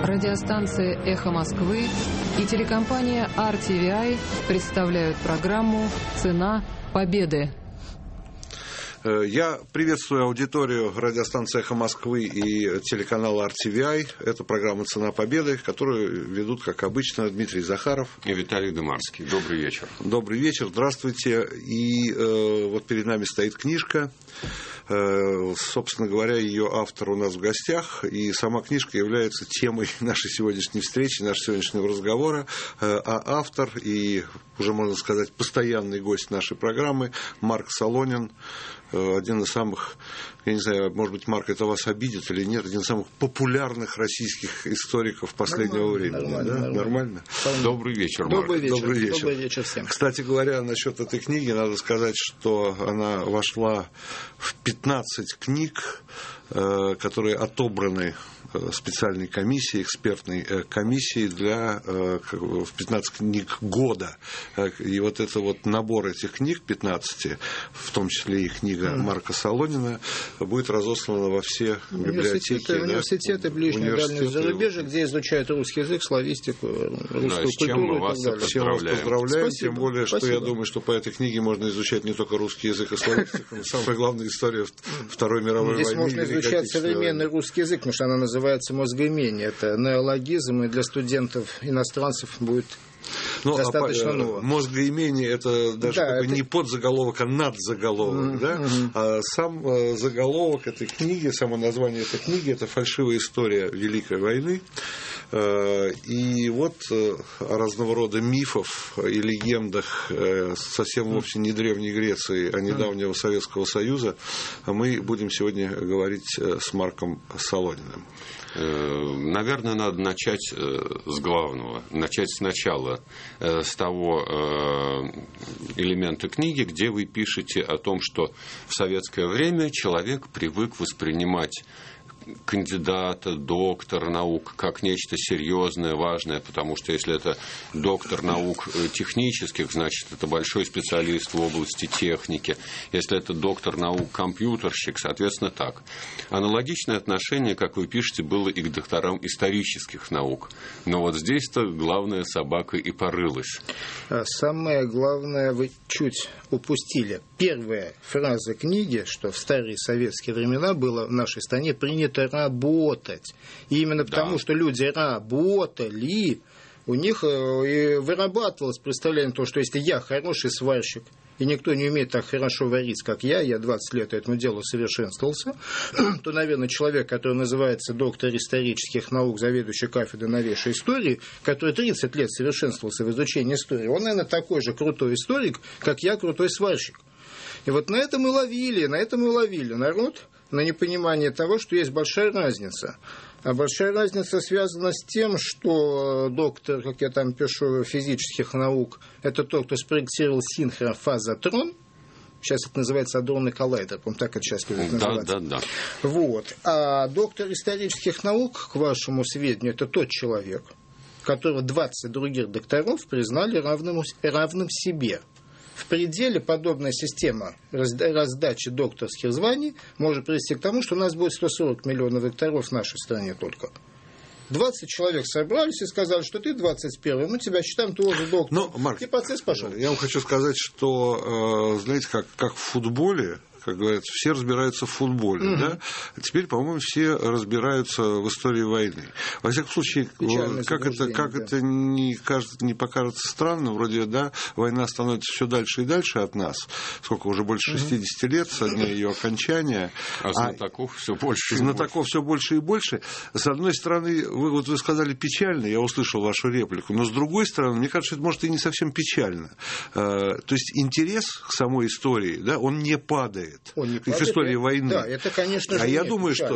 Радиостанция «Эхо Москвы» и телекомпания RTVI представляют программу «Цена победы». Я приветствую аудиторию радиостанции «Эхо Москвы» и телеканала RTVI. Это программа «Цена победы», которую ведут, как обычно, Дмитрий Захаров и Виталий Дымарский. Добрый вечер. Добрый вечер, здравствуйте. И вот перед нами стоит книжка. Собственно говоря, ее автор у нас в гостях, и сама книжка является темой нашей сегодняшней встречи, нашего сегодняшнего разговора. А автор и, уже можно сказать, постоянный гость нашей программы Марк Солонин, один из самых, я не знаю, может быть, Марк, это вас обидит или нет, один из самых популярных российских историков последнего времени. Нормально? Добрый вечер, Марк. Добрый вечер всем. Кстати говоря, насчет этой книги, надо сказать, что она вошла в 15 книг, которые отобраны специальной комиссией, экспертной комиссией в 15 книг года. И вот это вот набор этих книг, 15, в том числе и книга Марка Солонина, будет разослана во все библиотеки. Университеты ближнего и дальнего зарубежья, где изучают русский язык, славистику, русскую культуру и так далее. Всем вас поздравляем, Спасибо. Тем более, что я думаю, что по этой книге можно изучать не только русский язык и славистику, но самая главная история Второй мировой войны. Здесь можно изучать современный русский язык, потому что она называется «Мозгоимение». Это неологизм, и для студентов-иностранцев будет достаточно ново. Мозгоимение – это даже не подзаголовок, а надзаголовок. А сам заголовок этой книги, само название этой книги – это «Фальшивая история Великой войны». И вот о разного рода мифах и легендах совсем вовсе не Древней Греции, а недавнего Советского Союза мы будем сегодня говорить с Марком Солониным. Наверное, надо начать с главного, начать сначала, с того элемента книги, где вы пишете о том, что в советское время человек привык воспринимать кандидата, доктора наук как нечто серьезное, важное, потому что если это доктор наук технических, значит, это большой специалист в области техники. Если это доктор наук компьютерщик, соответственно, так. Аналогичное отношение, как вы пишете, было и к докторам исторических наук. Но вот здесь-то главная собака и порылась. Самое главное вы чуть упустили. Первая фраза книги, что в старые советские времена было в нашей стране принято работать. И именно потому, что люди работали, у них и вырабатывалось представление того, что если я хороший сварщик, и никто не умеет так хорошо варить, как я 20 лет этому делу совершенствовался, то, наверное, человек, который называется доктор исторических наук, заведующий кафедрой новейшей истории, который 30 лет совершенствовался в изучении истории, он, наверное, такой же крутой историк, как я крутой сварщик. И вот на этом и ловили народ, на непонимание того, что есть большая разница. А большая разница связана с тем, что доктор, как я там пишу, физических наук, это тот, кто спроектировал синхрофазотрон. Сейчас это называется адронный коллайдер, по-моему, так это сейчас будет называться. Да. Вот. А доктор исторических наук, к вашему сведению, это тот человек, которого 20 других докторов признали равным себе. В пределе подобная система раздачи докторских званий может привести к тому, что у нас будет 140 миллионов докторов в нашей стране только. 20 человек собрались и сказали, что ты 21-й, мы тебя считаем тоже доктором. Марк, и процесс пошел. Я вам хочу сказать, что, знаете, как в футболе, как говорят, все разбираются в футболе, да? А теперь, по-моему, все разбираются в истории войны. Во всяком случае, как это не покажется странно, вроде, да, война становится все дальше и дальше от нас, сколько уже больше 60 лет со дня ее окончания. А знатоков все больше и больше. С одной стороны, вы сказали печально, я услышал вашу реплику, но с другой стороны, мне кажется, это может и не совсем печально. То есть интерес к самой истории, да, он не падает. В истории войны. Да, это, конечно же, я думаю, что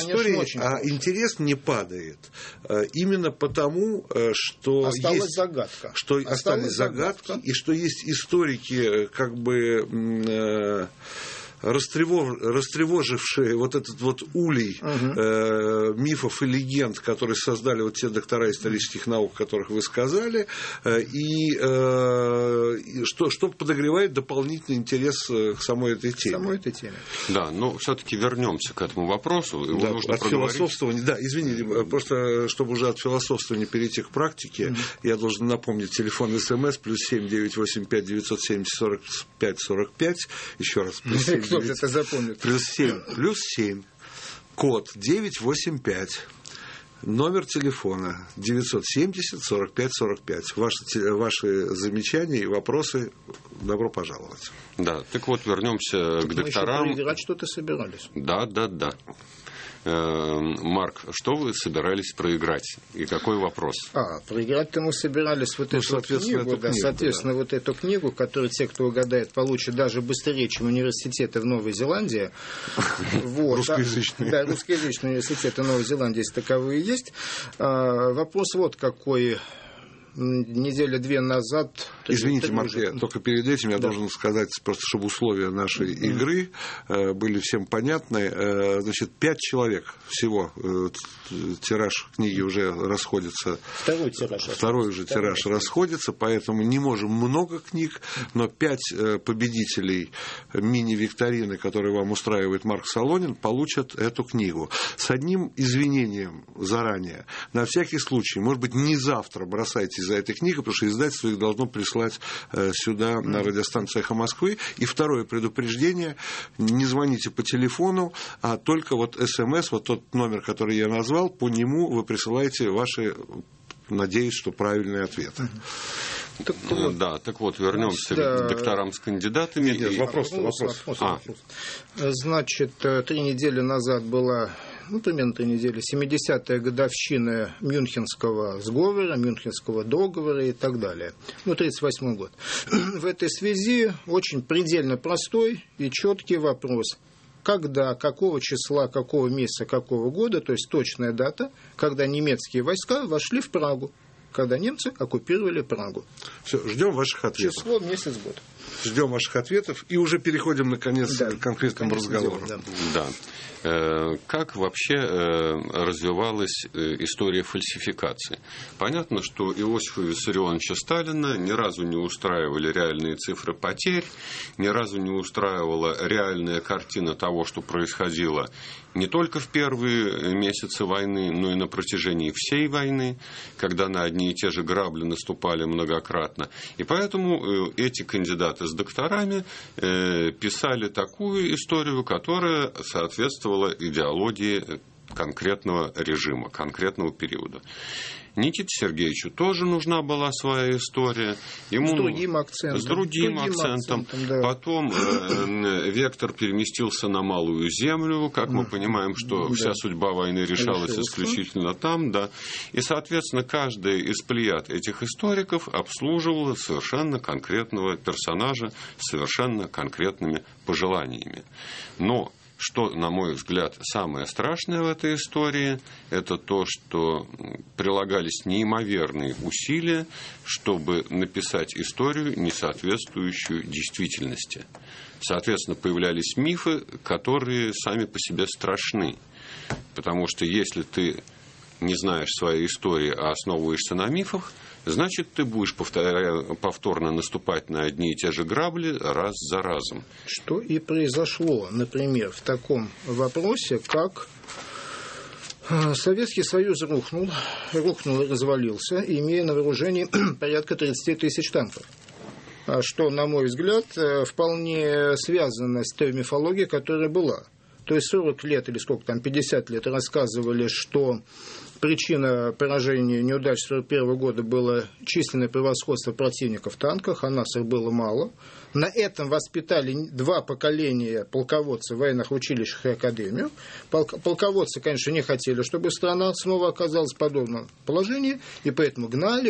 интерес не падает. Именно потому, что осталась загадка. Остались загадки, и что есть историки, как бы растревожившие вот этот вот улей мифов и легенд, которые создали вот те доктора исторических наук, которых вы сказали, и что подогревает дополнительный интерес к самой этой теме. Да, но все-таки вернемся к этому вопросу. Да, от философствования, да, извините, просто чтобы уже от философствования перейти к практике, я должен напомнить телефон СМС +7 985 970 45 45, еще раз, +7, код 985. Номер телефона 970 45 45. Ваши замечания и вопросы добро пожаловать. Да, так вот, вернемся к докторам. Мы проиграть что-то собирались. Да. Марк, что вы собирались проиграть? И какой вопрос? Проиграть-то мы собирались вот эту книгу. Соответственно, вот эту книгу, которую те, кто угадает, получат даже быстрее, чем университеты в Новой Зеландии. Русскоязычные. Да, русскоязычные университеты Новой Зеландии, если таковые есть. Вопрос вот какой. Недели 2 назад... Извините, Марк, только перед этим я должен сказать, просто чтобы условия нашей игры были всем понятны. Значит, 5 человек всего тираж книги уже расходится. Второй уже тираж расходится, поэтому не можем много книг, но 5 победителей мини-викторины, которые вам устраивает Марк Солонин, получат эту книгу. С одним извинением заранее. На всякий случай, может быть, не завтра бросайтесь за этой книгой, потому что издательство их должно прислать сюда на радиостанцию «Эхо Москвы». И второе предупреждение: не звоните по телефону, а только вот СМС, вот тот номер, который я назвал, по нему вы присылаете ваши, надеюсь, что правильные ответы. Так вот, вернемся к докторам с кандидатами. Вопрос. Значит, 3 недели назад была, примерно 3 недели, 70-я годовщина Мюнхенского сговора, Мюнхенского договора и так далее. 1938 год. В этой связи очень предельно простой и четкий вопрос. Когда, какого числа, какого месяца, какого года, то есть точная дата, когда немецкие войска вошли в Прагу, когда немцы оккупировали Прагу. Все, ждем ваших ответов. Число, месяц, год. Ждем ваших ответов и уже переходим, наконец, к конкретному разговору. Да. Как вообще развивалась история фальсификации? Понятно, что Иосифа Виссарионовича Сталина ни разу не устраивали реальные цифры потерь, ни разу не устраивала реальная картина того, что происходило не только в первые месяцы войны, но и на протяжении всей войны, когда на одни и те же грабли наступали многократно. И поэтому эти кандидаты с докторами писали такую историю, которая соответствовала идеологии конкретного режима, конкретного периода. Никите Сергеевичу тоже нужна была своя история. Ему с другим акцентом. Да. Потом вектор переместился на Малую Землю. Как мы понимаем, что вся судьба войны решалась исключительно там. Да. И, соответственно, каждая из плеяд этих историков обслуживала совершенно конкретного персонажа с совершенно конкретными пожеланиями. Но что, на мой взгляд, самое страшное в этой истории, это то, что прилагались неимоверные усилия, чтобы написать историю, не соответствующую действительности. Соответственно, появлялись мифы, которые сами по себе страшны. Потому что если ты не знаешь своей истории, а основываешься на мифах, значит, ты будешь повторно наступать на одни и те же грабли раз за разом. Что и произошло, например, в таком вопросе, как Советский Союз рухнул и развалился, имея на вооружении порядка 30 тысяч танков. Что, на мой взгляд, вполне связано с той мифологией, которая была. То есть 40 лет или сколько там, 50 лет рассказывали, что причина поражения неудач 1941 года было численное превосходство противника в танках, а нас их было мало. На этом воспитали 2 поколения полководцев в военных училищах и академиях. Полководцы, конечно, не хотели, чтобы страна снова оказалась в подобном положении, и поэтому гнали.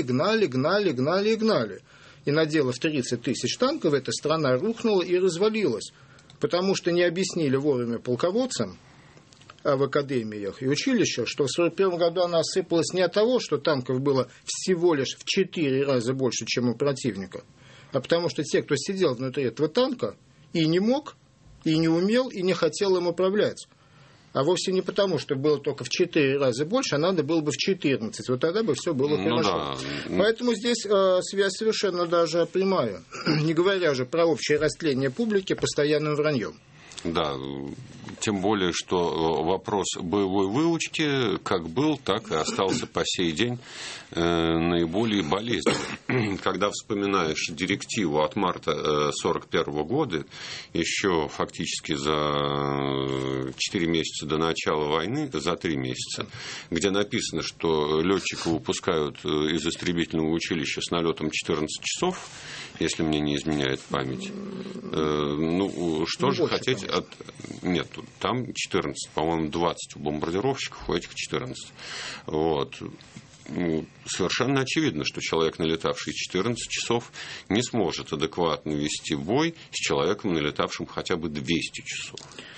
И наделав 30 тысяч танков, эта страна рухнула и развалилась. Потому что не объяснили вовремя полководцам в академиях и училищах, что в 1941 году она осыпалась не от того, что танков было всего лишь в 4 раза больше, чем у противника, а потому что те, кто сидел внутри этого танка и не мог и не умел, и не хотел им управлять. А вовсе не потому, что было только в 4 раза больше, а надо было бы в 14. Вот тогда бы все было хорошо. Да. Поэтому здесь связь совершенно даже прямая. Не говоря уже про общее растление публики постоянным враньем. Да, тем более, что вопрос боевой выучки как был, так и остался по сей день наиболее болезненным. Когда вспоминаешь директиву от марта 1941 года, еще фактически за 4 месяца до начала войны, за 3 месяца, где написано, что летчиков выпускают из истребительного училища с налетом 14 часов, если мне не изменяет память. Ну, что же хотеть от... Нет, там 14, по-моему, 20 у бомбардировщиков, у этих 14. Вот. Совершенно очевидно, что человек, налетавший 14 часов, не сможет адекватно вести бой с человеком, налетавшим хотя бы 200 часов.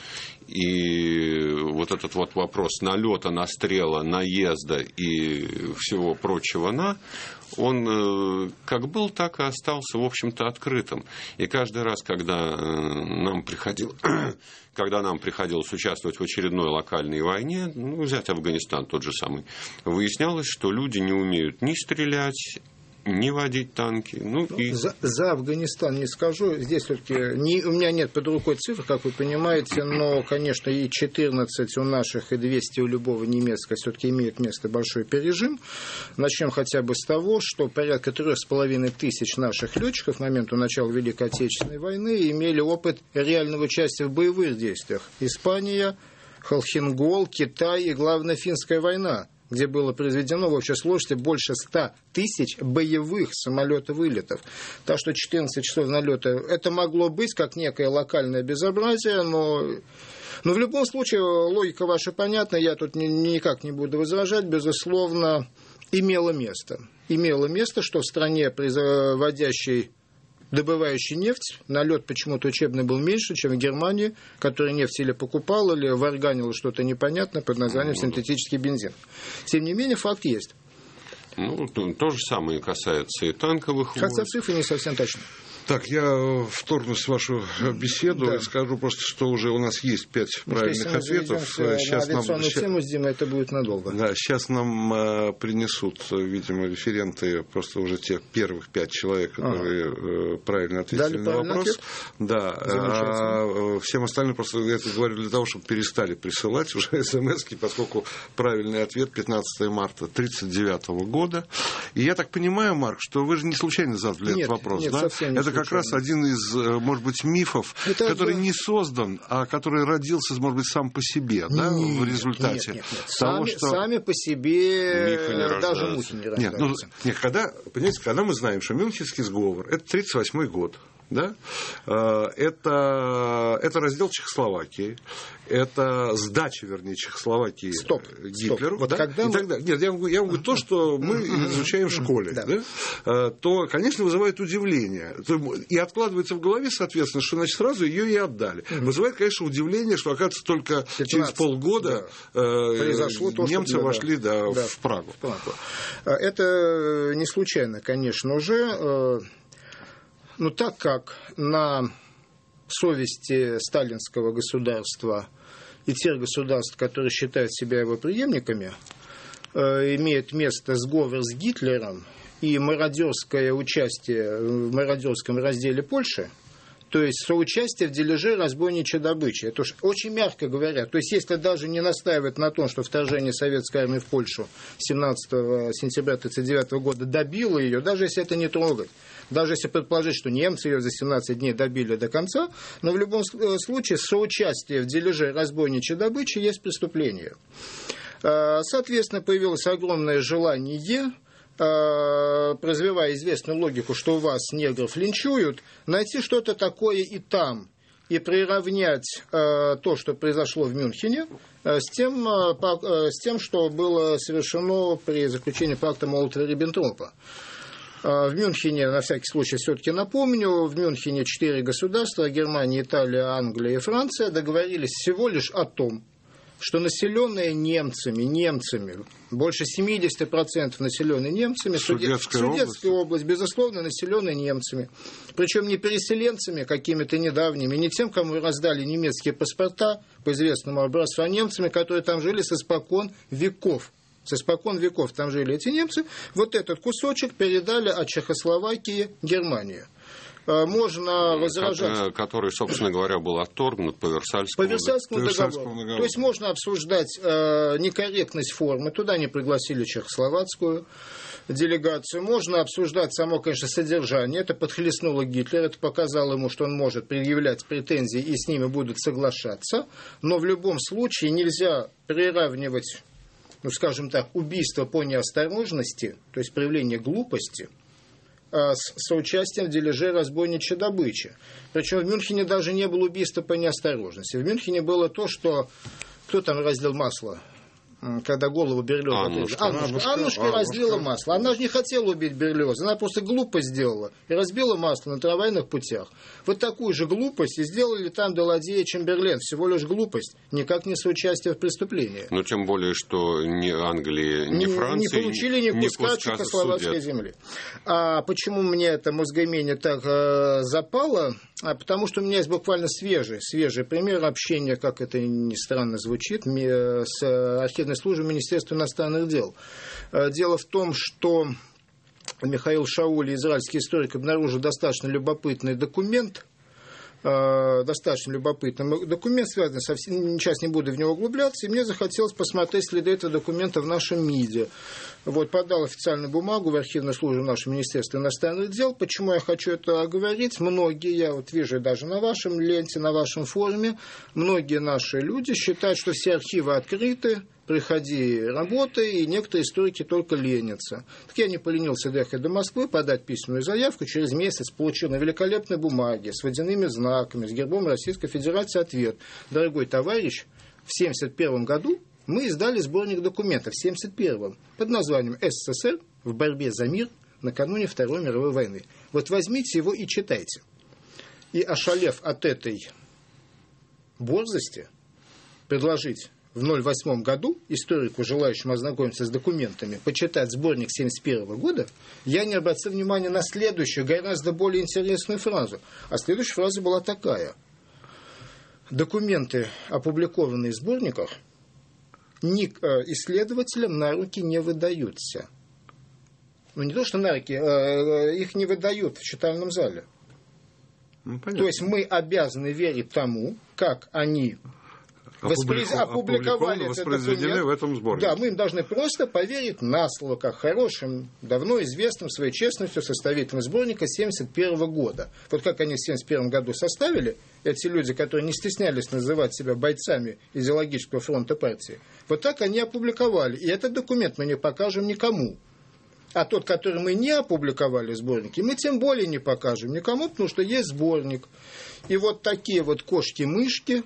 И вот этот вот вопрос налета, настрела, наезда и всего прочего он как был, так и остался, в общем-то, открытым. И каждый раз, когда нам приходилось участвовать в очередной локальной войне, взять Афганистан тот же самый, выяснялось, что люди не умеют ни стрелять, не водить танки. За Афганистан не скажу. Здесь все-таки у меня нет под рукой цифр, как вы понимаете, но, конечно, и 14 у наших, и 200 у любого немецкого все-таки имеет место большой пережим. Начнем хотя бы с того, что порядка 3500 наших летчиков к моменту начала Великой Отечественной войны имели опыт реального участия в боевых действиях. Испания, Холхенгол, Китай и, главное, Финская война, где было произведено в общей сложности больше 100 тысяч боевых самолетов-вылетов. Так что 14 часов налета это могло быть как некое локальное безобразие, но в любом случае логика ваша понятна, я тут никак не буду возражать, безусловно, имело место. Имело место, что в стране, добывающий нефть, налет почему-то учебный был меньше, чем в Германии, которая нефть или покупала, или варганила что-то непонятное под названием синтетический бензин. Тем не менее, факт есть. То же самое касается и танковых войск. Хотя цифры не совсем точны. Так, я вторгнусь в вашу беседу и скажу просто, что уже у нас есть 5 правильных ответов. Сейчас на авиационную тему с Димой это будет надолго. Да, сейчас нам принесут, видимо, референты, просто уже тех первых 5 человек, которые правильно ответили на вопрос. Ответ? Да, всем остальным просто я это говорю для того, чтобы перестали присылать уже смс-ки, поскольку правильный ответ 15 марта 1939 года. И я так понимаю, Марк, что вы же не случайно задали этот вопрос, нет, да? Совсем не это как раз один из, может быть, мифов, который не создан, а который родился, может быть, сам по себе, да, в результате того, что... Сами по себе даже мухи не рождаются. Когда мы знаем, что Мюнхенский сговор – это 1938 год, да? Это раздел Чехословакии, это сдача, вернее, Чехословакии Гитлеру. Вот да? когда и так далее. Нет, я говорю то, что мы изучаем в школе, да? То, конечно, вызывает удивление. И откладывается в голове, соответственно, что, значит, сразу ее и отдали. Вызывает, конечно, удивление, что, оказывается, только через полгода немцы вошли в Прагу. Это не случайно, конечно, уже... Но так как на совести сталинского государства и тех государств, которые считают себя его преемниками, имеет место сговор с Гитлером и мародерское участие в мародерском разделе Польши, то есть соучастие в дележе разбойничьей добычи. Это уж очень мягко говоря. То есть если даже не настаивать на том, что вторжение советской армии в Польшу 17 сентября 1939 года добило ее, даже если это не трогать, даже если предположить, что немцы ее за 17 дней добили до конца, но в любом случае соучастие в дележе разбойничьей добычи есть преступление. Соответственно, появилось огромное желание, развивая известную логику, что у вас негров линчуют, найти что-то такое и там, и приравнять то, что произошло в Мюнхене, с тем, что было совершено при заключении пакта Молотова-Риббентропа. В Мюнхене, на всякий случай, все-таки напомню, в Мюнхене 4 государства, Германия, Италия, Англия и Франция, договорились всего лишь о том, что населенная немцами, больше 70% населенной немцами, Судетская область, безусловно, населенная немцами. Причем не переселенцами какими-то недавними, не тем, кому раздали немецкие паспорта по известному образцу, а немцами, которые там жили с испокон веков. С испокон веков там жили эти немцы. Вот этот кусочек передали от Чехословакии Германии. Можно возражать... Который, собственно говоря, был отторгнут по Версальскому договору. То есть можно обсуждать некорректность формы. Туда не пригласили чехословацкую делегацию. Можно обсуждать само, конечно, содержание. Это подхлестнуло Гитлера. Это показало ему, что он может предъявлять претензии и с ними будут соглашаться. Но в любом случае нельзя приравнивать, скажем так, убийство по неосторожности, то есть проявление глупости, с соучастием в дележе разбойничьей добычи. Причем в Мюнхене даже не было убийства по неосторожности. В Мюнхене было то, что... Кто там разлил масло? Когда голову Берлиоза... Аннушка разлила масло. Она же не хотела убить Берлиоза. Она просто глупость сделала. И разбила масло на трамвайных путях. Вот такую же глупость и сделали там Даладье и Чемберлен. Всего лишь глупость. Никак не соучастие в преступлении. Но тем более, что ни Англия, ни Франция... Не получили ни куска чехословацкой земли. А почему мне это мозгоимение так запало? Потому что у меня есть буквально свежий пример общения, как это ни странно звучит, с архивной службой Министерства иностранных дел. Дело в том, что Михаил Шаули, израильский историк, обнаружил достаточно любопытный документ, связанный со... Сейчас не буду в него углубляться, и мне захотелось посмотреть следы этого документа в нашем МИДе. Вот, подал официальную бумагу в архивную службу нашего Министерства иностранных дел. Почему я хочу это оговорить? Многие, я вот вижу даже на вашем ленте, на вашем форуме, многие наши люди считают, что все архивы открыты, приходи, работай, и некоторые историки только ленятся. Так я не поленился доехать до Москвы, подать письменную заявку, через месяц получил на великолепной бумаге с водяными знаками, с гербом Российской Федерации ответ. Дорогой товарищ, в 1971 году мы издали сборник документов, в 1971 под названием «СССР в борьбе за мир накануне Второй мировой войны». Вот возьмите его и читайте. И, ошалев от этой борзости, предложить в 2008 году историку, желающему ознакомиться с документами, почитать сборник 1971 года, я не обратил внимания на следующую, гораздо более интересную фразу. А следующая фраза была такая. Документы, опубликованные в сборниках, исследователям на руки не выдаются. Не то, что на руки, их не выдают в читальном зале. То есть мы обязаны верить тому, как они опубликовали воспроизведены в этом сборнике. Да, мы им должны просто поверить на слово, как хорошим, давно известным своей честностью составителям сборника 1971 года. Вот как они в 1971 году составили, эти люди, которые не стеснялись называть себя бойцами идеологического фронта партии, вот так они опубликовали. И этот документ мы не покажем никому. А тот, который мы не опубликовали в сборнике, мы тем более не покажем никому, потому что есть сборник. И вот такие вот кошки-мышки,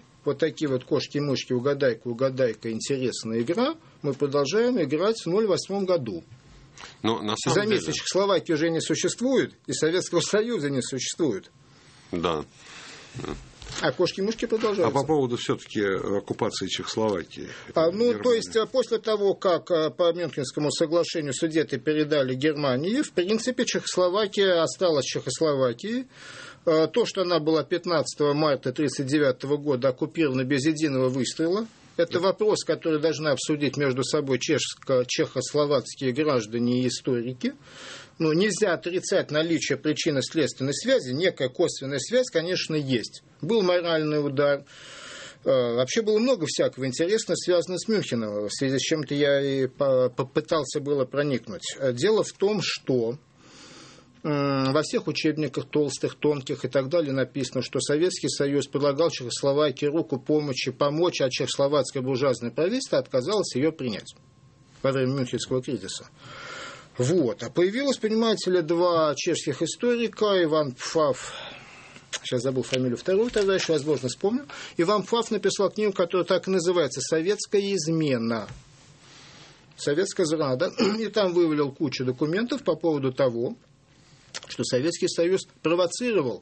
угадайка, интересная игра, мы продолжаем играть в 2008 году. Но на самом Заметьте, деле... Чехословакии уже не существует, и Советского Союза не существует. Да. А кошки-мышки продолжаются. А по поводу все-таки оккупации Чехословакии? То есть, после того, как по Мюнхенскому соглашению Судеты передали Германии, в принципе, Чехословакия осталась Чехословакией. То, что она была 15 марта 1939 года оккупирована без единого выстрела, это вопрос, который должны обсудить между собой чехословацкие граждане и историки. Ну, нельзя отрицать наличие причинно-следственной связи. Некая косвенная связь, конечно, есть. Был моральный удар. Вообще было много всякого интересного, связанного с Мюнхеном, в связи с чем-то я и попытался было проникнуть. Дело в том, что во всех учебниках толстых, тонких и так далее написано, что Советский Союз предлагал Чехословакии руку помочь, а чехословацкое буржуазное правительство отказалось ее принять во время Мюнхенского кризиса. Вот. А появилось, понимаете ли, два чешских историка, Иван Пфаф, сейчас забыл фамилию второго товарища, возможно, вспомню. Иван Пфаф написал книгу, которая так и называется «Советская измена». Советская зрада. И там вывалил кучу документов по поводу того, что Советский Союз провоцировал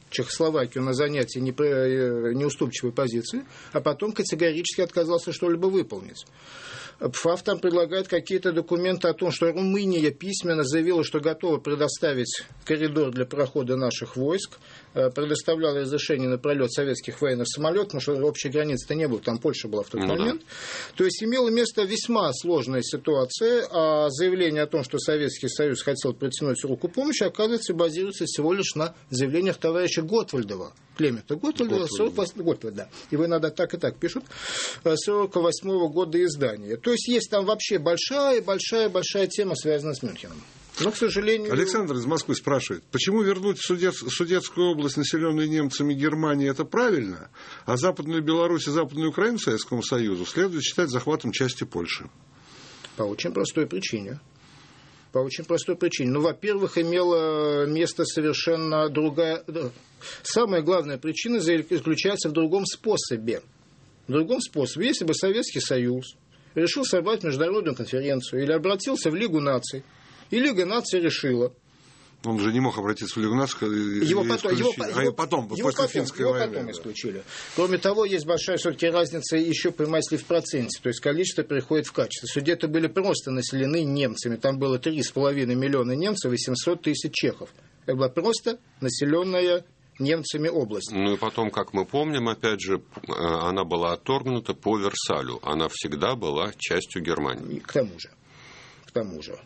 Чехословакию на занятии неуступчивой позиции, а потом категорически отказался что-либо выполнить. ПФАФ там предлагает какие-то документы о том, что Румыния письменно заявила, что готова предоставить коридор для прохода наших войск, предоставляла разрешение на пролет советских военных самолетов, потому что общей границы-то не было, там Польша была в тот момент. То есть имела место весьма сложная ситуация, а заявление о том, что Советский Союз хотел протянуть руку помощи, оказывается, базируется всего лишь на заявлениях товарища Готвальдова, Клемента Готвальдова, 48 года, да. Его иногда так и так пишут, 48-го года издания. То есть есть там вообще большая тема, связанная с Мюнхеном. Но, к сожалению... Александр из Москвы спрашивает, почему вернуть Судетскую область, населенную немцами Германии, это правильно, а Западную Беларусь и Западную Украину Советскому Союзу следует считать захватом части Польши? По очень простой причине. Ну, во-первых, имела место совершенно другая... Самая главная причина заключается в другом способе. Если бы Советский Союз решил собрать международную конференцию или обратился в Лигу наций, и Лига наций решила. Он же не мог обратиться в Лигу наций, его потом войны исключили. Кроме того, есть большая все-таки разница еще, понимаете ли, в проценте. То есть количество приходит в качестве. Судеты были просто населены немцами. Там было 3,5 миллиона немцев и 700 тысяч чехов. Это была просто населенная немцами область. Ну и потом, как мы помним, опять же, она была отторгнута по Версалю. Она всегда была частью Германии. К тому же.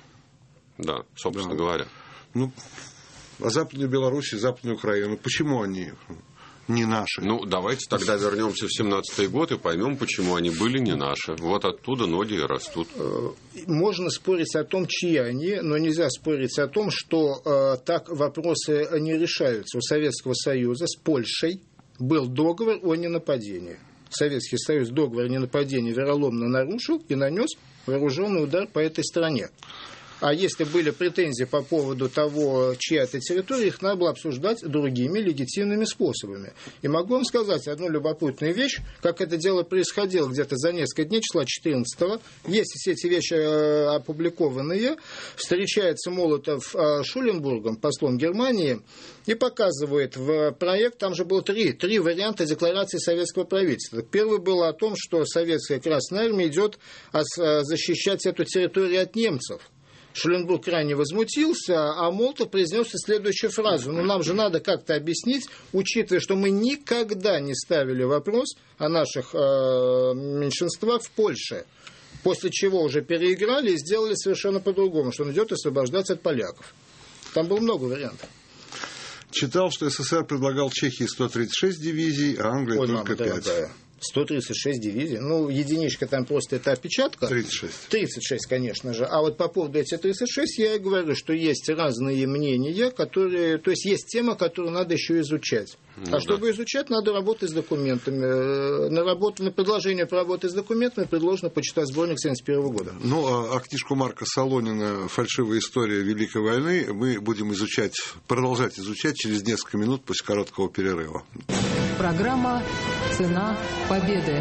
Да, собственно говоря. Ну, а Западную Беларусь и Западную Украину, почему они не наши? Ну, давайте тогда вернемся в 17-й год и поймем, почему они были не наши. Вот оттуда ноги и растут. Можно спорить о том, чьи они, но нельзя спорить о том, что так вопросы не решаются. У Советского Союза с Польшей был договор о ненападении. Советский Союз договор о ненападении вероломно нарушил и нанес вооруженный удар по этой стране. А если были претензии по поводу того, чья это территория, их надо было обсуждать другими легитимными способами. И могу вам сказать одну любопытную вещь, как это дело происходило где-то за несколько дней, числа 14-го. Есть все эти вещи опубликованные. Встречается Молотов с Шуленбургом, послом Германии, и показывает в проект, там же было три варианта декларации советского правительства. Первый был о том, что советская Красная Армия идет защищать эту территорию от немцев. Шуленбург крайне возмутился, а Молотов произнес следующую фразу. Нам же надо как-то объяснить, учитывая, что мы никогда не ставили вопрос о наших меньшинствах в Польше. После чего уже переиграли и сделали совершенно по-другому, что он идет освобождаться от поляков. Там было много вариантов. Читал, что СССР предлагал Чехии 136 дивизий, а Англии только 5. 136 дивизий. Ну, единичка там просто это опечатка. 36, конечно же. А вот по поводу этих 36 я и говорю, что есть разные мнения, которые... То есть есть тема, которую надо еще изучать. Чтобы изучать, надо работать с документами. На предложение по работе с документами предложено почитать сборник 1971 года. Ну, а книжку Марка Солонина «Фальшивая история Великой войны» мы будем продолжать изучать через несколько минут после короткого перерыва. Программа «Цена победы».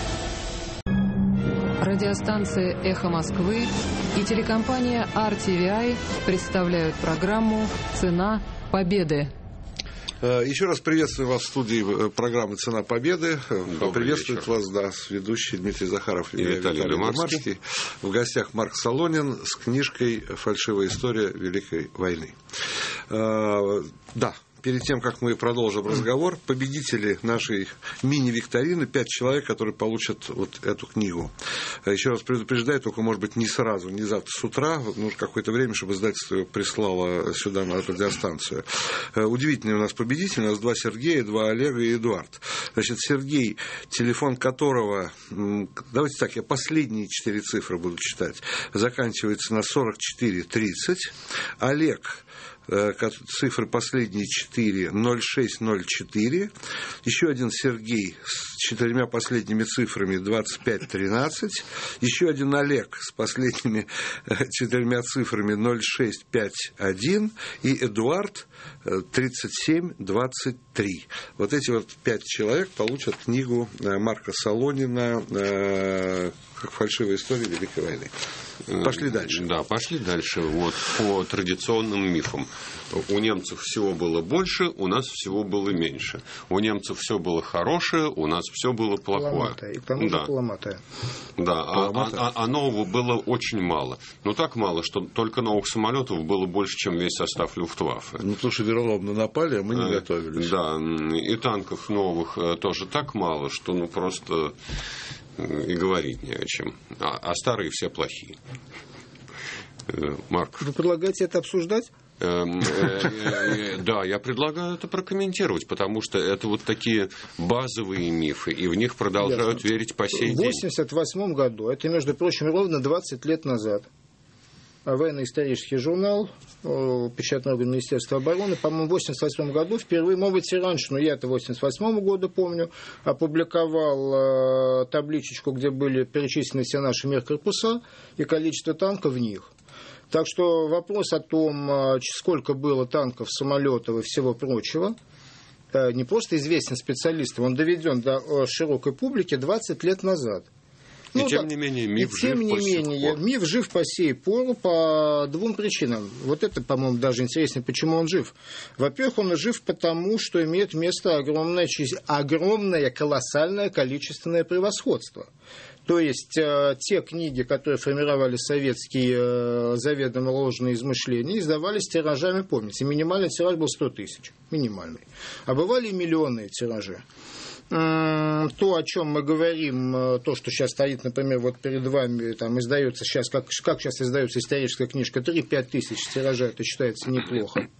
Радиостанция «Эхо Москвы» и телекомпания RTVI представляют программу «Цена победы». Еще раз приветствую вас в студии программы «Цена победы». Приветствует вас, ведущий Дмитрий Захаров и Виталий Лемарский. В гостях Марк Солонин с книжкой «Фальшивая история Великой войны». Да. Перед тем, как мы продолжим разговор, победители нашей мини-викторины, 5 человек, которые получат вот эту книгу. Еще раз предупреждаю, только, может быть, не сразу, не завтра с утра, нужно какое-то время, чтобы издательство прислало сюда на радиостанцию. Удивительный у нас победитель, у нас 2 Сергея, 2 Олега и Эдуард. Значит, Сергей, телефон которого, давайте так, я последние 4 цифры буду читать, заканчивается на 4430. Олег, цифры последние 4, 0604. Еще один Сергей с 4 последними цифрами 2513. Еще один Олег с последними 4 цифрами 0651. И Эдуард 3723. Вот эти вот 5 человек получат книгу Марка Солонина «Фальшивая история Великой войны». Пошли дальше. Да, пошли дальше. Вот, по традиционным мифам. У немцев всего было больше, у нас всего было меньше. У немцев все было хорошее, у нас все было плохое. Поломатое. И к тому же поломатое. Да, а нового было очень мало. Но так мало, что только новых самолетов было больше, чем весь состав Люфтваффе. Ну, потому что вероломно напали, а мы не готовились. Да, и танков новых тоже так мало, что ну просто и говорить не о чем. А старые все плохие. Марк. Вы предлагаете это обсуждать? Да, я предлагаю это прокомментировать, потому что это вот такие базовые мифы, и в них продолжают верить по сей день. В 1988 году, это, между прочим, ровно 20 лет назад, военно-исторический журнал, печатный орган Министерства обороны, по-моему, в 1988 году впервые, может быть, и раньше, но я-то 1988 года помню, опубликовал табличечку, где были перечислены все наши миркорпуса и количество танков в них. Так что вопрос о том, сколько было танков, самолетов и всего прочего, не просто известен специалистам, он доведен до широкой публики 20 лет назад. И тем не менее миф жив по сей пору по двум причинам. Вот это, по-моему, даже интереснее, почему он жив. Во-первых, он жив потому, что имеет место огромное колоссальное количественное превосходство. То есть те книги, которые формировали советские заведомо ложные измышления, издавались тиражами, помните, минимальный тираж был 100 тысяч, минимальный. А бывали и миллионные тиражи. То, о чем мы говорим, то, что сейчас стоит, например, вот перед вами, там издается сейчас, как сейчас издается историческая книжка, 3-5 тысяч тиража, это считается неплохо.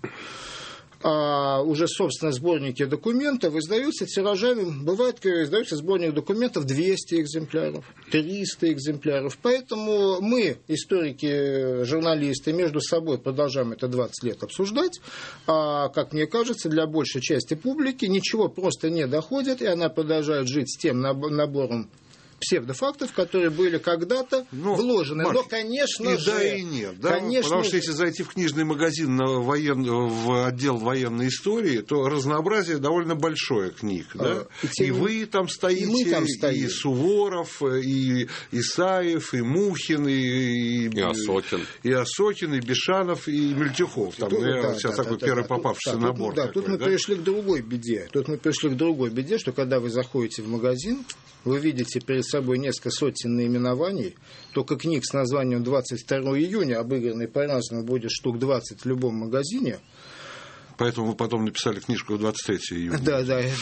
А уже, собственно, сборники документов издаются тиражами, бывает, издается сборник документов 200 экземпляров, 300 экземпляров. Поэтому мы, историки, журналисты, между собой продолжаем это 20 лет обсуждать. А, как мне кажется, для большей части публики ничего просто не доходит, и она продолжает жить с тем набором псевдофактов, которые были когда-то вложены. Марк, но, конечно и же... да, и нет. Да? Конечно, потому что если зайти в книжный магазин в отдел военной истории, то разнообразие довольно большое книг. Да? И вы там стоите, и Суворов, и Исаев, и Мухин, и Осокин. И Осокин, и Бешанов, и Мельтюхов. Там, сейчас такой первый попавшийся набор. Тут мы пришли к другой беде. Что когда вы заходите в магазин, вы видите перед собой несколько сотен наименований, только книг с названием 22 июня, обыгранный по-разному, будет штук 20 в любом магазине. Поэтому вы потом написали книжку 23 июня. Да,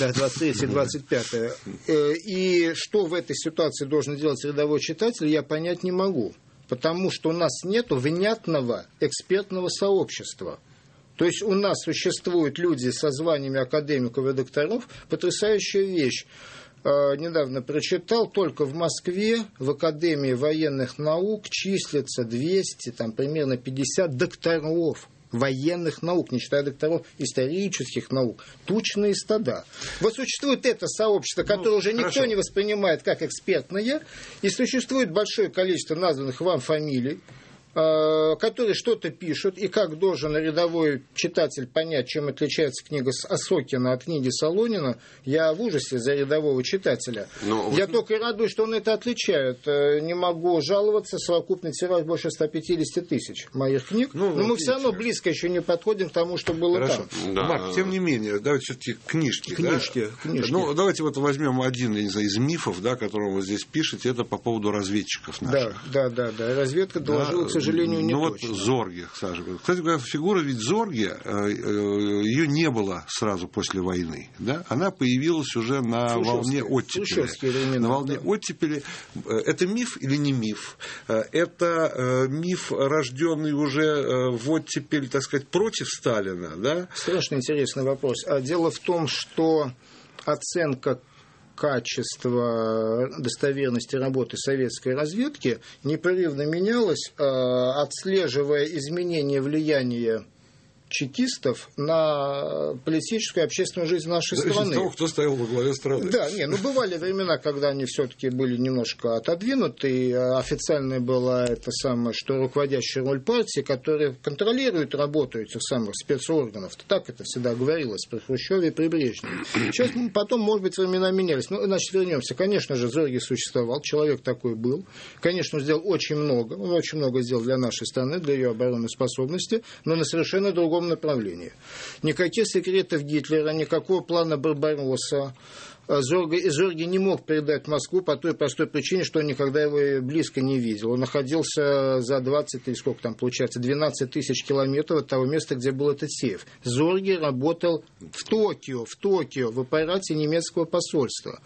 23-25. И что в этой ситуации должен делать рядовой читатель, я понять не могу. Потому что у нас нет внятного экспертного сообщества. То есть у нас существуют люди со званиями академиков и докторов. Потрясающая вещь. Недавно прочитал, только в Москве в Академии военных наук числится 200, там примерно 50 докторов военных наук, не считая докторов исторических наук, тучные стада. Вот существует это сообщество, которое уже никто не воспринимает как экспертное, и существует большое количество названных вам фамилий, которые что-то пишут, и как должен рядовой читатель понять, чем отличается книга Осокина от книги Солонина, я в ужасе за рядового читателя. Я только и радуюсь, что он это отличает. Не могу жаловаться, совокупный тираж больше 150 тысяч моих книг, но мы все равно близко еще не подходим к тому, что было там. Да. Марк, тем не менее, давайте все-таки книжки. Ну, давайте вот возьмем один из мифов, да, который вы здесь пишете, это по поводу разведчиков наших. Да. Разведка доложила, к сожалению, не точно. Вот Зорге, Саша. Кстати говоря, фигура ведь Зорге, ее не было сразу после войны. Да? Она появилась уже на волне оттепели. На волне оттепели. Это миф или не миф? Это миф, рожденный уже в оттепель, так сказать, против Сталина. Да? Страшно интересный вопрос. Дело в том, что оценка качество достоверности работы советской разведки непрерывно менялось, отслеживая изменения влияния чекистов на политическую и общественную жизнь нашей страны. Того, кто стоял во главе страны. Да, бывали времена, когда они все-таки были немножко отодвинуты, и официальной была это самое, что руководящая роль партии, которая контролирует работу этих самых спецорганов. Так это всегда говорилось при Хрущеве и при Брежневе. Сейчас, потом, может быть, времена менялись. Значит, вернемся. Конечно же, Зорге существовал, человек такой был. Конечно, он сделал очень много сделал для нашей страны, для ее обороноспособности, но на совершенно другом направлении. Никаких секретов Гитлера, никакого плана Барбаросса. Зорге не мог передать Москву по той простой причине, что он никогда его близко не видел. Он находился за 20, или сколько там получается, 12 тысяч километров от того места, где был этот сейф. Зорге работал в Токио, в аппарате немецкого посольства.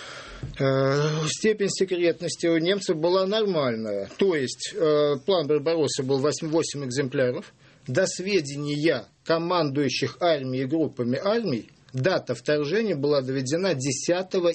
Степень секретности у немцев была нормальная. То есть план Барбаросса был 8 экземпляров. До сведения командующих армией и группами армий дата вторжения была доведена 10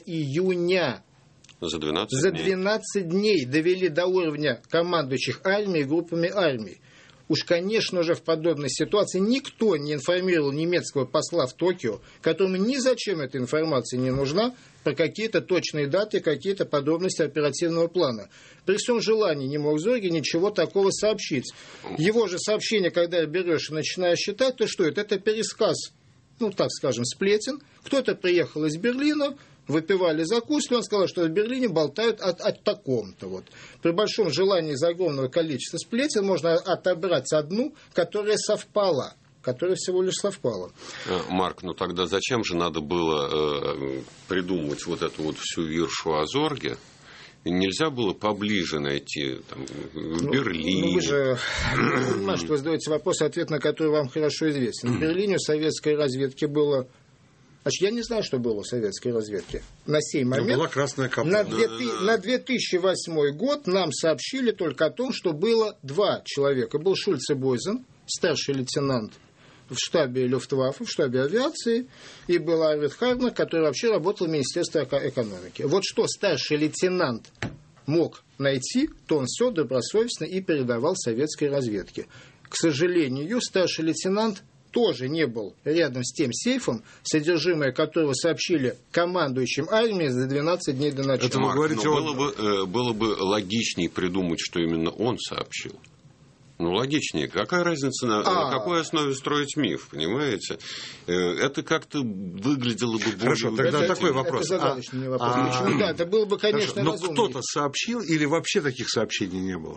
июня. За 12 дней. За 12 дней довели до уровня командующих армией и группами армий. Уж, конечно же, в подобной ситуации никто не информировал немецкого посла в Токио, которому ни зачем эта информация не нужна, про какие-то точные даты, какие-то подробности оперативного плана. При всем желании не мог Зорге ничего такого сообщить. Его же сообщение, когда берешь и начинаешь считать, то что это? Это пересказ, так скажем, сплетен. Кто-то приехал из Берлина, выпивали, закусывали, он сказал, что в Берлине болтают о таком-то. Вот. При большом желании из огромного количества сплетен можно отобрать одну, которая совпала. Которая всего лишь совпала. Марк, тогда зачем же надо было придумать вот эту вот всю виршу о Зорге? Нельзя было поближе найти в Берлине? Вы же понимаете, что вы задаете вопрос, ответ на который вам хорошо известен. В Берлине у советской разведки было... Значит, я не знаю, что было в советской разведке. На сей момент... Была красная капля. На 2008 год нам сообщили только о том, что было 2 человека. Был Шульце Бойзен, старший лейтенант в штабе Люфтваффе, в штабе авиации, и был Арвид Харнер, который вообще работал в Министерстве экономики. Вот что старший лейтенант мог найти, то он все добросовестно и передавал советской разведке. К сожалению, старший лейтенант тоже не был рядом с тем сейфом, содержимое которого сообщили командующим армией за 12 дней до начала. Это вы говорите, было бы логичнее придумать, что именно он сообщил. Логичнее. Какая разница, на какой основе строить миф, понимаете? Это как-то выглядело бы более... Хорошо, тогда такой вопрос. Это загадочный вопрос. Почему? Да, это было бы, конечно, но разумнее. Кто-то сообщил или вообще таких сообщений не было?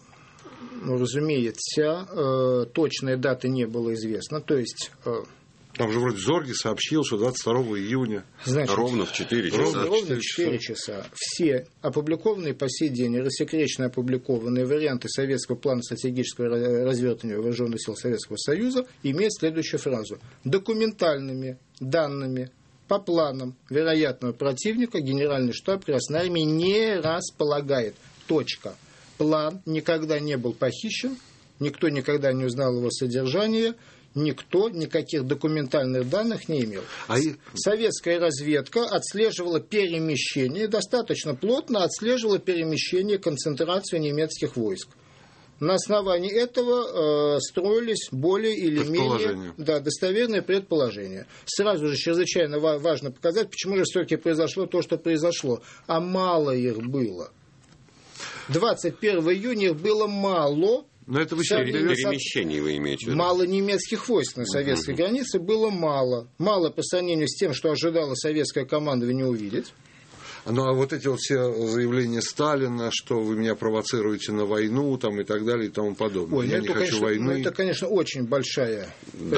Разумеется, точной даты не было известно. То есть... Там же вроде Зорге сообщил, что 22 июня. Значит, ровно в 4 часа. Ровно в 4 часа. Все опубликованные по сей день, рассекреченно опубликованные варианты советского плана стратегического развертывания вооруженных сил Советского Союза имеют следующую фразу. Документальными данными по планам вероятного противника Генеральный штаб Красной Армии не располагает. Точка. План никогда не был похищен, никто никогда не узнал его содержание, никто никаких документальных данных не имел. Советская разведка отслеживала перемещение, достаточно плотно отслеживала перемещение, концентрацию немецких войск. На основании этого строились более или менее достоверные предположения. Сразу же чрезвычайно важно показать, почему же все-таки произошло то, что произошло. А мало их было. 21 июня их было мало. Но это перемещений вы имеете в виду? Мало немецких войск на советской границе было мало. Мало по сравнению с тем, что ожидало советское командование увидеть. Ну, а вот эти вот все заявления Сталина, что вы меня провоцируете на войну, там, и так далее, и тому подобное. Я не хочу войны. Это, конечно, очень большая,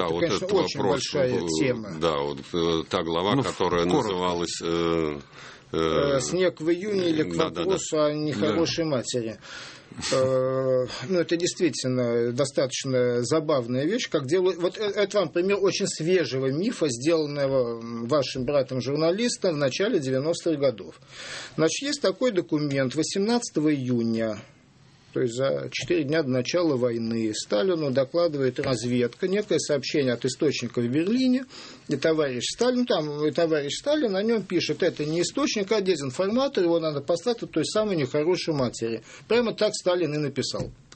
тема. Да, вот та глава, которая называлась... «Снег в июне» или «К вопросу о нехорошей матери». Это действительно достаточно забавная вещь, как делают... Вот это вам пример очень свежего мифа, сделанного вашим братом-журналистом в начале 90-х годов. Значит, есть такой документ 18 июня, то есть за 4 дня до начала войны, Сталину докладывает разведка, некое сообщение от источника в Берлине, и товарищ Сталин о нем пишет, это не источник, а дезинформатор, его надо послать от той самой нехорошей матери. Прямо так Сталин и написал.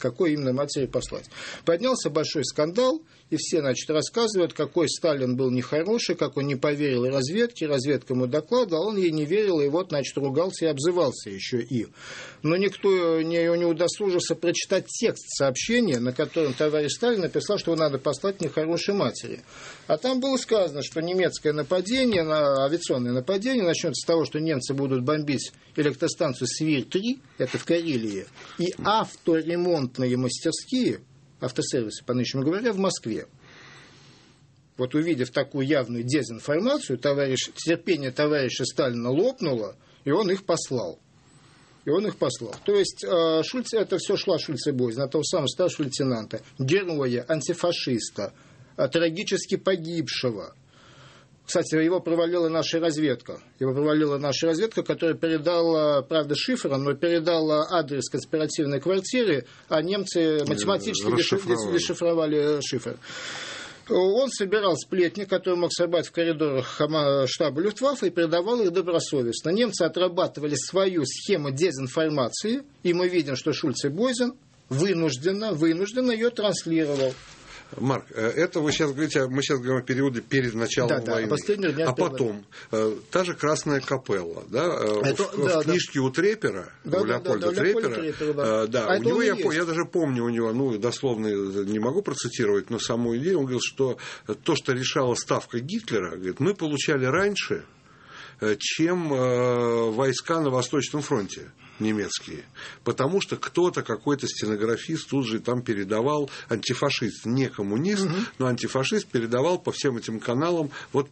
какой именно матери послать. Поднялся большой скандал, и все, значит, рассказывают, какой Сталин был нехороший, как он не поверил разведке, разведка ему докладывала, а он ей не верил, и вот, значит, ругался и обзывался еще и. Но никто не удосужился прочитать текст сообщения, на котором товарищ Сталин написал, что его надо послать нехорошей матери. А там было сказано, что немецкое нападение, авиационное нападение, начнется с того, что немцы будут бомбить электростанцию Свир-3, это в Карелии, и авторемонтные мастерские, автосервисы, по-нынешнему говоря, в Москве. Вот увидев такую явную дезинформацию, терпение товарища Сталина лопнуло, и он их послал. То есть Шульц, это все шла Шульце-Бойзен, того самого старшего лейтенанта, героя, антифашиста, трагически погибшего. Кстати, его провалила наша разведка. Которая передала, правда, шифром, но передала адрес конспиративной квартиры, а немцы математически дешифровали шифр. Он собирал сплетни, которые мог собрать в коридорах штаба Люфтваффе, и передавал их добросовестно. Немцы отрабатывали свою схему дезинформации, и мы видим, что Шульце-Бойзен вынужденно ее транслировал. Марк, это вы сейчас говорите, мы сейчас говорим о периоде перед началом войны. А потом, та же Красная Капелла, в книжке у Трепера, у Леопольда Трепера, у него, я даже помню у него, дословно не могу процитировать, но саму идею, он говорил, что то, что решала ставка Гитлера, говорит, мы получали раньше, чем войска на Восточном фронте немецкие. Потому что кто-то, какой-то стенографист тут же там передавал, антифашист, не коммунист, но антифашист передавал по всем этим каналам в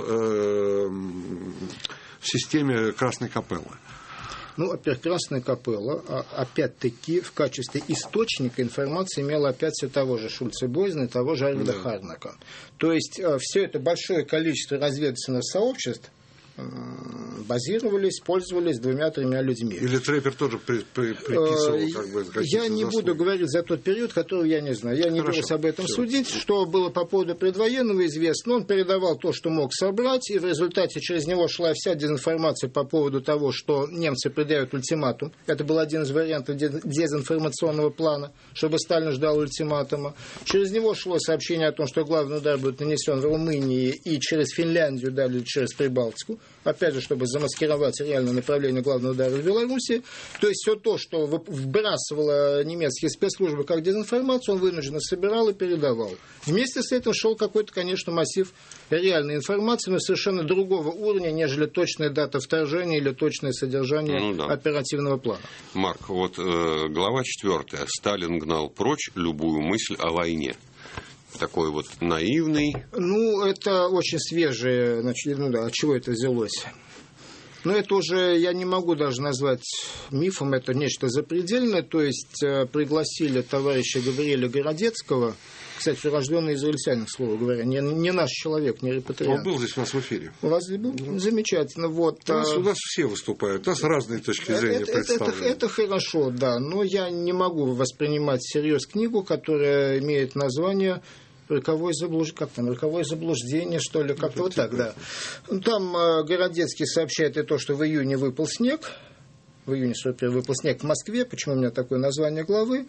системе Красной Капеллы. Во-первых, Красная Капелла, опять-таки, в качестве источника информации имела опять все того же Шульце-Бойзена и того же Арвида Харнака. То есть, все это большое количество разведывательных сообществ базировались, пользовались 2-3 людьми. Или Трепер тоже приписывал Я не буду говорить за тот период, который я не знаю. Я не берусь об этом судить. Что было по поводу предвоенного известно. Он передавал то, что мог собрать, и в результате через него шла вся дезинформация по поводу того, что немцы предъявят ультиматум. Это был один из вариантов дезинформационного плана, чтобы Сталин ждал ультиматума. Через него шло сообщение о том, что главный удар будет нанесен в Румынии и через Финляндию, далее через Прибалтику. Опять же, чтобы замаскировать реальное направление главного удара в Беларуси. То есть, все то, что вбрасывало немецкие спецслужбы как дезинформацию, он вынужденно собирал и передавал. Вместе с этим шел какой-то, конечно, массив реальной информации, но совершенно другого уровня, нежели точная дата вторжения или точное содержание оперативного плана. Марк, глава 4. Сталин гнал прочь любую мысль о войне. Такой наивный. Это очень свежее, от чего это взялось? Это уже, я не могу даже назвать мифом, это нечто запредельное, то есть пригласили товарища Гавриэля Городецкого, кстати, урожденный израильтянин, к слову говоря, не наш человек, не репатриант. Он был здесь у нас в эфире. У вас был? Замечательно. У нас все выступают, у нас разные точки зрения представлены. Это хорошо, да, но я не могу воспринимать всерьез книгу, которая имеет название «Роковое заблуждение», что ли, как-то вот так, да. Там Городецкий сообщает и то, что в июне выпал снег, в июне 41 выпал снег в Москве, почему у меня такое название главы.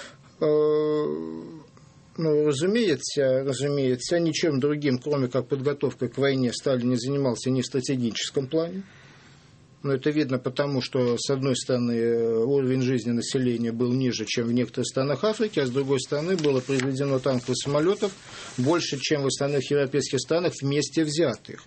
Разумеется, ничем другим, кроме как подготовкой к войне, Сталин не занимался ни в стратегическом плане. Но это видно потому, что, с одной стороны, уровень жизни населения был ниже, чем в некоторых странах Африки, а с другой стороны, было произведено танков и самолетов больше, чем в остальных европейских странах вместе взятых.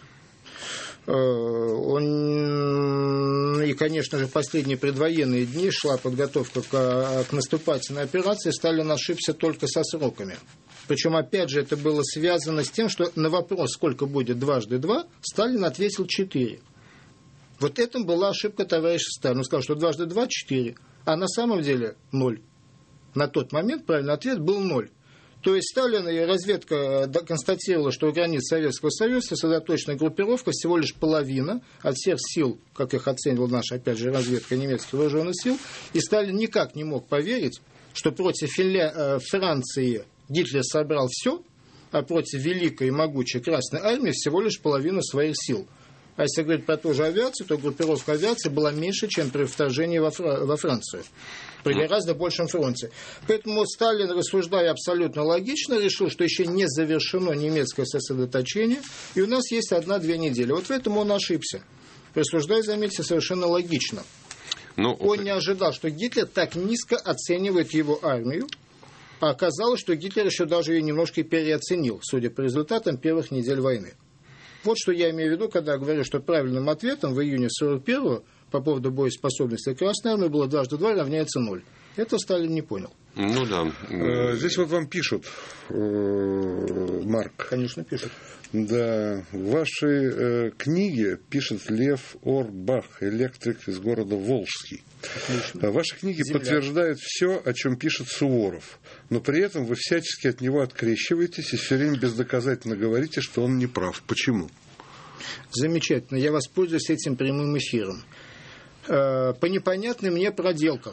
И, конечно же, в последние предвоенные дни шла подготовка к наступательной операции. Сталин ошибся только со сроками. Причем, опять же, это было связано с тем, что на вопрос, сколько будет 2 × 2, Сталин ответил 4. Вот это была ошибка товарища Сталина. Он сказал, что 2 × 2 – 4, а на самом деле 0. На тот момент правильный ответ был 0. То есть Сталин и разведка констатировала, что у границ Советского Союза сосредоточена группировка всего лишь половина от всех сил, как их оценивала наша, опять же, разведка немецких вооруженных сил. И Сталин никак не мог поверить, что против Франции Гитлер собрал все, а против великой и могучей Красной Армии всего лишь половину своих сил. А если говорить про ту же авиацию, то группировка авиации была меньше, чем при вторжении во Францию. при гораздо большем фронте. Поэтому Сталин, рассуждая абсолютно логично, решил, что еще не завершено немецкое сосредоточение, и у нас есть 1-2 недели. Вот в этом он ошибся. Рассуждая, заметьте, совершенно логично. Он не ожидал, что Гитлер так низко оценивает его армию, а оказалось, что Гитлер еще даже ее немножко переоценил, судя по результатам первых недель войны. Вот что я имею в виду, когда говорю, что правильным ответом в июне 1941-го по поводу боеспособности Красной Армии было 2 × 2 равняется 0. Это Сталин не понял. Ну да. Здесь вот вам пишут, Марк. Конечно, пишут. Да, в вашей книге пишет Лев Орбах, электрик из города Волжский. Отлично. Ваши книги подтверждают все, о чем пишет Суворов, но при этом вы всячески от него открещиваетесь и все время бездоказательно говорите, что он не прав. Почему? Замечательно. Я воспользуюсь этим прямым эфиром. По непонятным мне проделкам.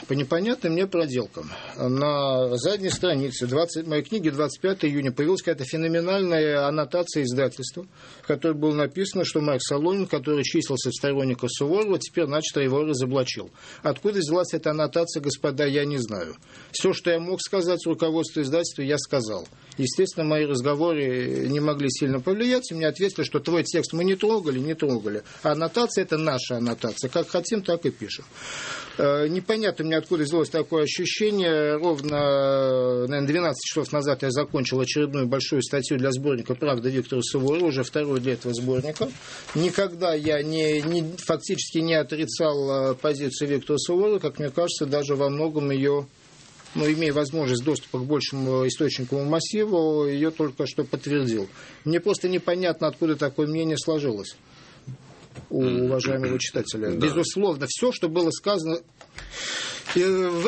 На задней странице моей книги 25 июня появилась какая-то феноменальная аннотация издательства, в которой было написано, что Марк Солонин, который числился в сторонниках Суворова, теперь начисто его разоблачил. Откуда взялась эта аннотация, господа, я не знаю. Все, что я мог сказать руководству издательства, я сказал. Естественно, мои разговоры не могли сильно повлиять, и мне ответили, что твой текст мы не трогали. А аннотация – это наша аннотация. Как хотим, так и пишем. Непонятно мне, откуда взялось такое ощущение. Ровно, наверное, 12 часов назад я закончил очередную большую статью для сборника «Правда» Виктора Суворова, уже второй для этого сборника. Никогда я фактически не отрицал позицию Виктора Суворова, как мне кажется, даже во многом ее, имея возможность доступа к большему источниковому массиву, ее только что подтвердил. Мне просто непонятно, откуда такое мнение сложилось у уважаемого читателя. Да. Безусловно, все, что было сказано, и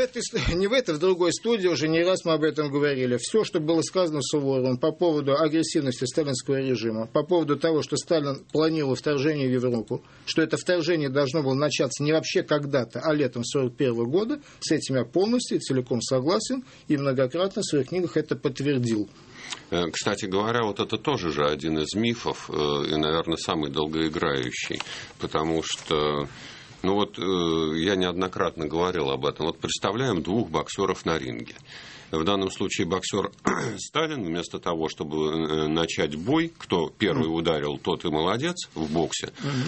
в другой студии уже не раз мы об этом говорили, все, что было сказано Суворовым по поводу агрессивности сталинского режима, по поводу того, что Сталин планировал вторжение в Европу, что это вторжение должно было начаться не вообще когда-то, а летом 1941 года, с этим я полностью и целиком согласен, и многократно в своих книгах это подтвердил. Кстати говоря, вот это тоже же один из мифов, и, наверное, самый долгоиграющий, потому что, я неоднократно говорил об этом. Вот представляем 2 боксеров на ринге. В данном случае боксер Сталин, вместо того, чтобы начать бой, кто первый ударил, тот и молодец в боксе.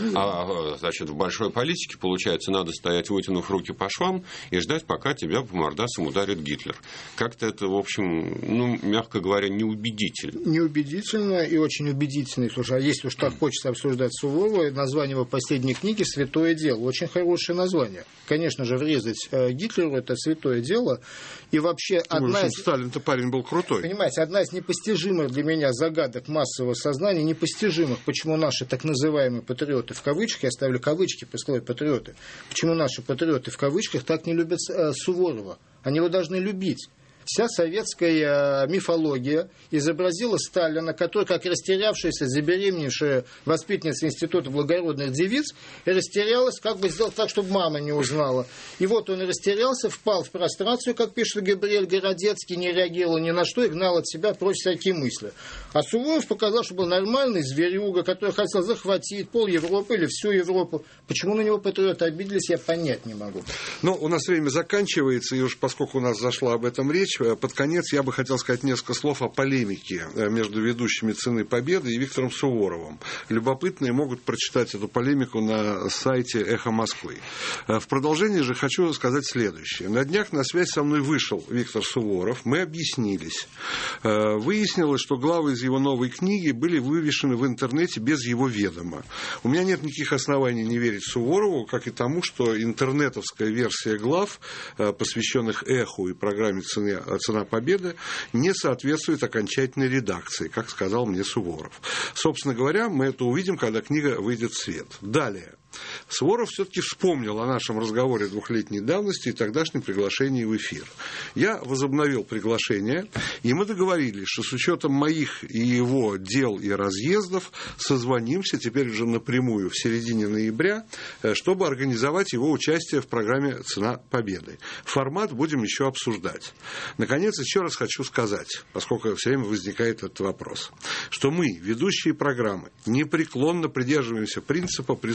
А, в большой политике, получается, надо стоять, вытянув руки по швам, и ждать, пока тебя по мордасам ударит Гитлер. Как-то это, в общем, мягко говоря, неубедительно. Неубедительно и очень убедительно. Слушай, а если уж так хочется обсуждать Суворова, название его последней книги «Святое дело». Очень хорошее название. Конечно же, врезать Гитлеру – это святое дело. И вообще Сталин-то парень был крутой. Понимаете, одна из непостижимых для меня загадок массового сознания, непостижимых, почему наши так называемые патриоты в кавычках, я ставлю кавычки при слове патриоты, почему наши патриоты в кавычках так не любят Суворова. Они его должны любить. Вся советская мифология изобразила Сталина, который, как растерявшаяся, забеременевшая воспитанница Института благородных девиц, и растерялась, как бы сделать так, чтобы мама не узнала. И вот он растерялся, впал в прострацию, как пишет Габриэль Городецкий, не реагировал ни на что и гнал от себя прочь всякие мысли. А Суворов показал, что был нормальный зверюга, который хотел захватить пол Европы или всю Европу. Почему на него патриоты обиделись, я понять не могу. У нас время заканчивается, и уж поскольку у нас зашла об этом речь, под конец я бы хотел сказать несколько слов о полемике между ведущими «Цены Победы» и Виктором Суворовым. Любопытные могут прочитать эту полемику на сайте «Эхо Москвы». В продолжение же хочу сказать следующее. На днях на связь со мной вышел Виктор Суворов. Мы объяснились. Выяснилось, что главы из его новой книги были вывешены в интернете без его ведома. У меня нет никаких оснований не верить Суворову, как и тому, что интернетовская версия глав, посвященных «Эху» и программе «Цена Победы», не соответствует окончательной редакции, как сказал мне Суворов. Собственно говоря, мы это увидим, когда книга выйдет в свет. Далее. Суворов все-таки вспомнил о нашем разговоре 2-летней давности и тогдашнем приглашении в эфир. Я возобновил приглашение, и мы договорились, что с учетом моих и его дел и разъездов созвонимся теперь уже напрямую в середине ноября, чтобы организовать его участие в программе «Цена Победы». Формат будем еще обсуждать. Наконец, еще раз хочу сказать, поскольку все время возникает этот вопрос, что мы, ведущие программы, непреклонно придерживаемся принципа присутствия в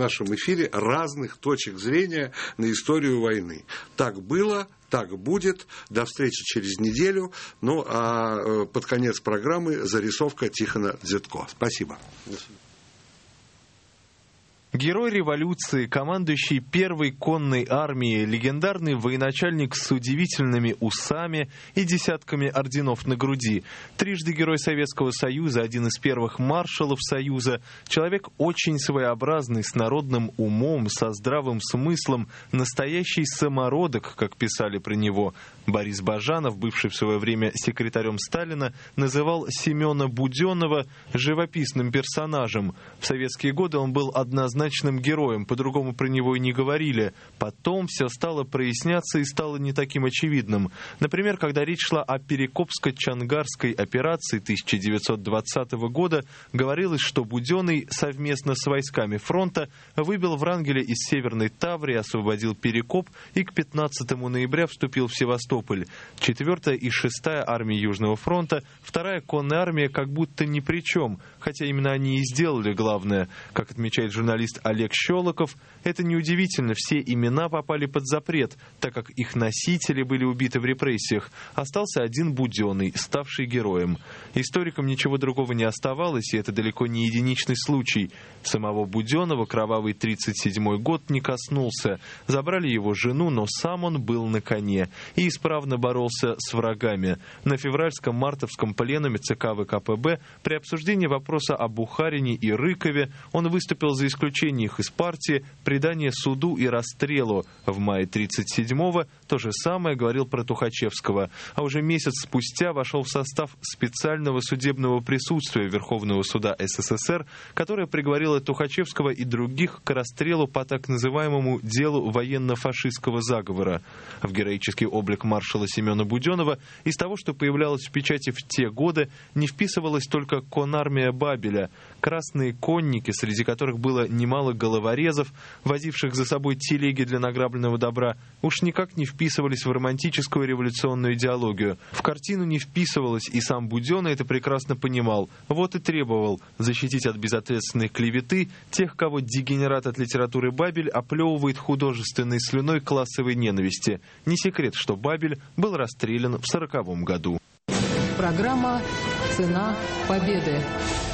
нашем эфире разных точек зрения на историю войны. Так было, так будет. До встречи через неделю. Ну, а под конец программы зарисовка Тихона Дзятко. Спасибо. Герой революции, командующий первой конной армией, легендарный военачальник с удивительными усами и десятками орденов на груди, трижды Герой Советского Союза, один из первых маршалов Союза, человек очень своеобразный, с народным умом, со здравым смыслом, настоящий самородок, как писали про него. Борис Бажанов, бывший в свое время секретарем Сталина, называл Семена Буденного живописным персонажем. В советские годы он был однозначным героем, по-другому про него и не говорили. Потом все стало проясняться и стало не таким очевидным. Например, когда речь шла о Перекопско-Чангарской операции 1920 года, говорилось, что Буденный совместно с войсками фронта выбил Врангеля из Северной Таврии, освободил Перекоп и к 15 ноября вступил в Севастополь. 4-я и 6-я армии Южного фронта, 2-я конная армия как будто ни при чем, хотя именно они и сделали главное. Как отмечает журналист Олег Щелоков, это неудивительно, все имена попали под запрет, так как их носители были убиты в репрессиях. Остался один Буденный, ставший героем. Историкам ничего другого не оставалось, и это далеко не единичный случай. Самого Буденного кровавый 1937 год не коснулся. Забрали его жену, но сам он был на коне и исправно боролся с врагами. На февральском-мартовском пленуме ЦК ВКПБ при обсуждении вопроса о Бухарине и Рыкове он выступил за исключение их из партии, предание суду и расстрелу. В мае 1937-го то же самое говорил про Тухачевского. А уже месяц спустя вошел в состав специального судебного присутствия Верховного суда СССР, которое приговорило Тухачевского и других к расстрелу по так называемому делу военно-фашистского заговора. В героический облик маршала Семена Буденного из того, что появлялось в печати в те годы, не вписывалась только конармия Бабеля. Красные конники, среди которых было немало головорезов, возивших за собой телеги для награбленного добра, уж никак не вписывались в романтическую революционную идеологию. В картину не вписывалось, и сам Буденный это прекрасно понимал. Вот и требовал защитить от безответственной клеветы тех, кого дегенерат от литературы Бабель оплевывает художественной слюной классовой ненависти. Не секрет, что Бабель был расстрелян в 1940 году. Программа «Цена победы».